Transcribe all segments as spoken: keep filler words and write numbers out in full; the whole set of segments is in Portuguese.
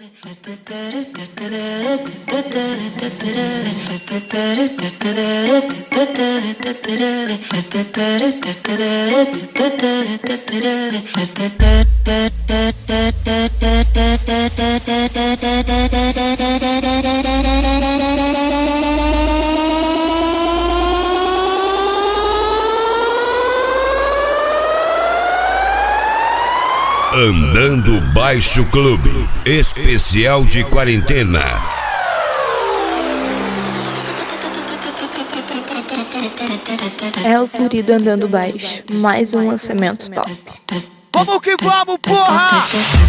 Andando Baixo Clube, especial de quarentena. É o Surido Andando Baixo, mais um lançamento top. Vamos que vamos, porra!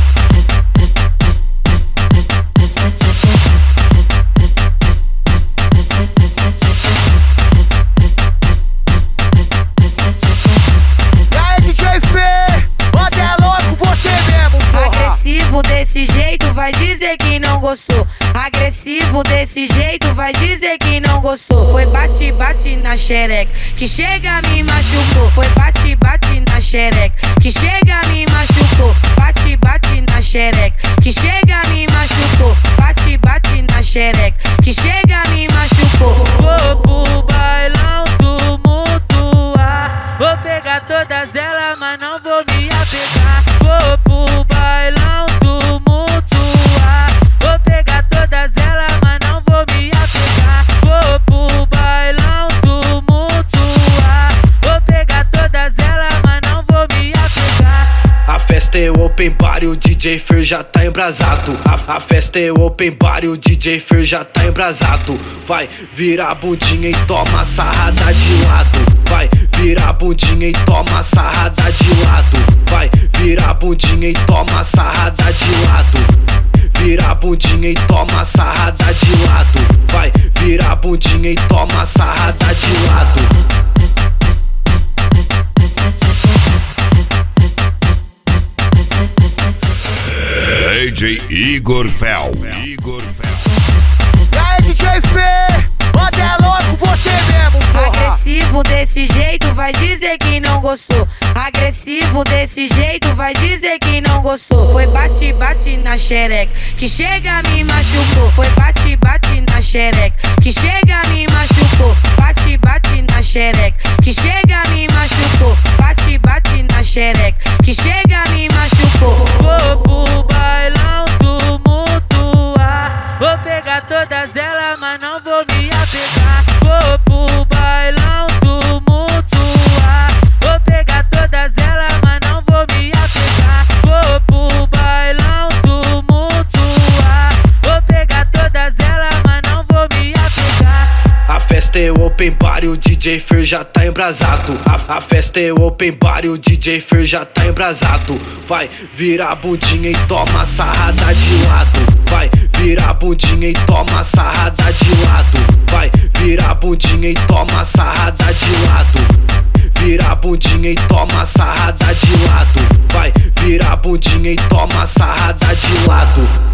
Desse jeito vai dizer que não gostou. Agressivo desse jeito vai dizer que não gostou. Foi bate, bate na xereca que chega me machucou. Foi bate, bate na xereca que chega me machucou. Bate, bate na xereca que chega me machucou. Bate, bate na xereca que chega me machucou. Vou pro bailão tumultuar. Vou pegar todas elas, mas não vou me apegar. Vou pro bailão tumultuar. Vou pegar todas elas, mas não vou me apegar. Vou pro bailão tumultuar. Vou pegar todas elas, mas não vou me apegar. A festa é o open bar e o D J Fer já tá embrasado. A, a festa é o open bar e o D J Fer já tá embrasado. Vai virar a bundinha e toma sarrada de lado. Vai virar a bundinha e toma sarrada de lado. Vai virar a bundinha e toma sarrada de lado. Vira a bundinha e toma sarrada de lado. Vai virar a bundinha e toma sarrada de lado. D J Igor Fel. Igor Fel. E aí, D J Fer, bota é louco você mesmo, porra. Agressivo desse jeito vai dizer que não gostou. Agressivo desse jeito vai dizer que não gostou. Foi bate, bate na xereca que chega me machucou. Foi bate, bate na xereca que chega me machucou. Bate, bate na xereca que chega me machucou. Bate, bate na xereca que chega me machucou. Vou pro bailão tumultuar. Vou pegar todas elas, mas não vou me apegar. Vou pro bailão tumultuar. Vou pegar todas elas, mas não vou me apegar. Vou pro bailão tumultuar. Vou pegar todas elas, mas não vou me apegar. A festa é o open bar e o D J Fer já tá embrasado. A, a festa é o open bar e o D J Fer já tá embrasado. Vai virar a bundinha e toma sarrada de lado. Vai virar a bundinha e toma sarrada de lado. Vai virar a bundinha e toma sarrada de lado. Vira a bundinha e toma sarrada de lado. Vai virar a bundinha e toma sarrada de lado.